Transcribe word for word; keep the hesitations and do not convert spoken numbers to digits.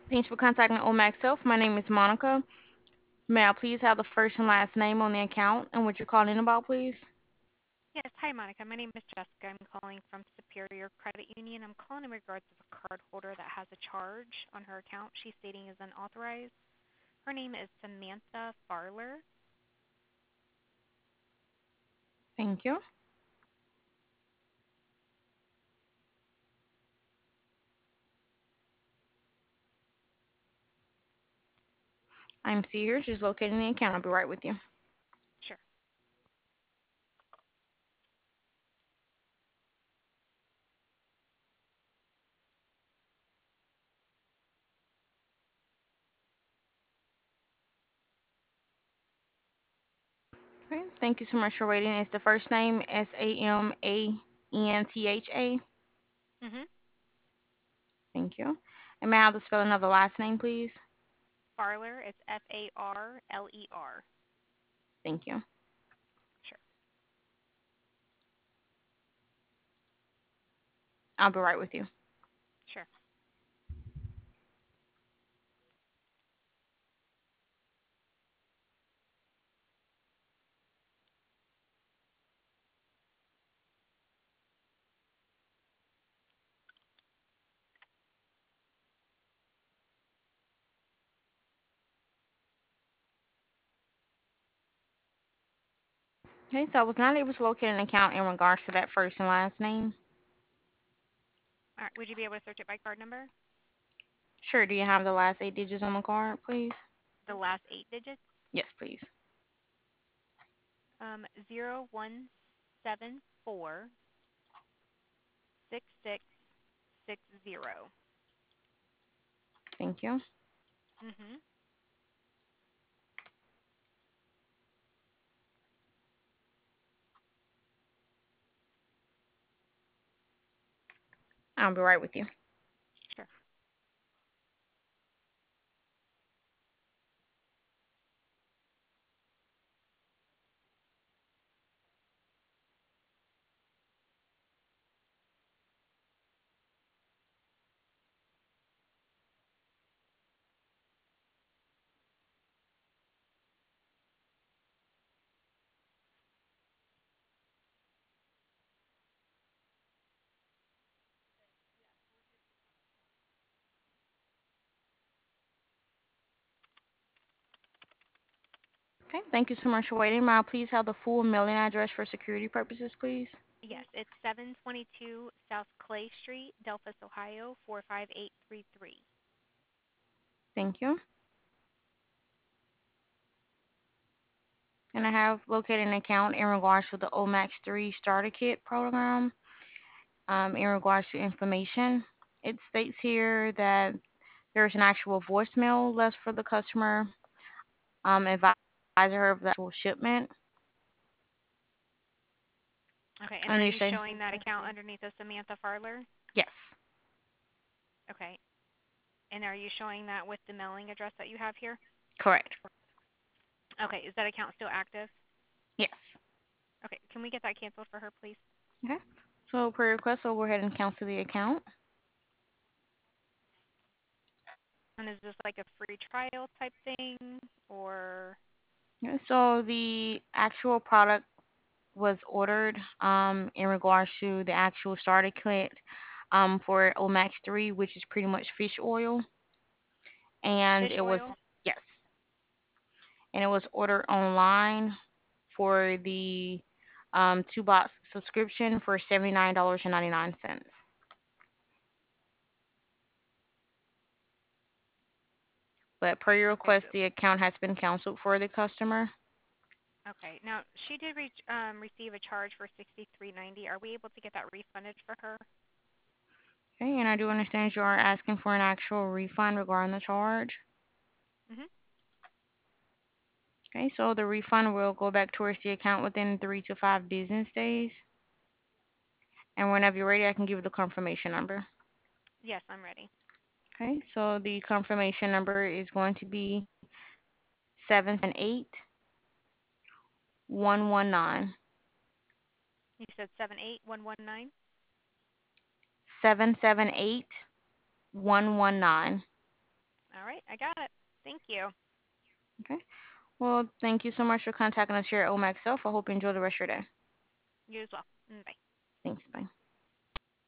Thanks for contacting Omax Health. My name is Monica. May I please have the first and last name on the account and what you're calling about, please? Yes. Hi, Monica. My name is Jessica. I'm calling from Superior Credit Union. I'm calling in regards to a card holder that has a charge on her account she's stating is unauthorized. Her name is Samantha Farler. Thank you. I'm Sears, just locating the account. I'll be right with you. Sure. Okay. Thank you so much for waiting. Is the first name S A M A N T H A? Mhm. Thank you. And may I have the spelling of the last name, please? Farler. It's F A R L E R. Thank you. Sure. I'll be right with you. Sure. Okay, so I was not able to locate an account in regards to that first and last name. All right. Would you be able to search it by card number? Sure. Do you have the last eight digits on the card, please? The last eight digits. Yes, please. Um, zero one seven four six six six zero. Thank you. Mhm. I'll be right with you. Sure. Okay, thank you so much for waiting. May I please have the full mailing address for security purposes, please? Yes, it's seven twenty-two South Clay Street, Delphus, Ohio four five eight three three. Thank you. And I have located an account in regards to the O MAX three Starter Kit program. Um, in regards to information, it states here that there's an actual voicemail left for the customer, um, advising her of the actual shipment. Okay, and And are you're you saying, showing that account underneath of Samantha Farler? yes, Okay, and are you showing that with the mailing address that you have here? correct. Okay, is that account still active? Yes. Okay, can we get that canceled for her, please? Okay. So per request, I'll go ahead and cancel the account. And is this like a free trial type thing, or? Okay, so the actual product was ordered um, in regards to the actual starter kit um, for O MAX three, which is pretty much fish oil. And Fish it was, oil? yes, and it was ordered online for the um, two box subscription for seventy-nine dollars and ninety-nine cents. But per your Okay, so request, the account has been canceled for the customer. okay. Now she did reach, um, receive a charge for sixty-three ninety. Are we able to get that refunded for her? Okay, and I do understand you are asking for an actual refund regarding the charge. Mhm. Okay, so the refund will go back towards the account within three to five business days. And whenever you're ready, I can give you the confirmation number. Yes, I'm ready. Okay, so the confirmation number is going to be seven seven eight one one nine. You said seven eight one one nine. seven seven eight one one nine. right, I got it. Thank you. Okay. Well, thank you so much for contacting us here at Omax Self. I hope you enjoy the rest of your day. You as well. Mm, bye. Thanks. Bye.